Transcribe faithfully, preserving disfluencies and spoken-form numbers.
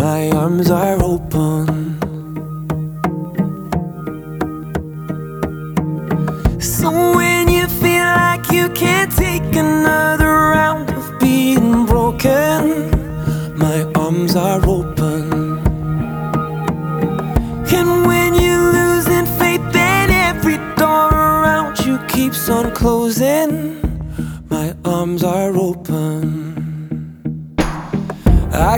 my arms are open. So when you feel like you can't take another round of being broken, my arms are open. And when you're losing faith and every door around you keeps on closing, my arms are open.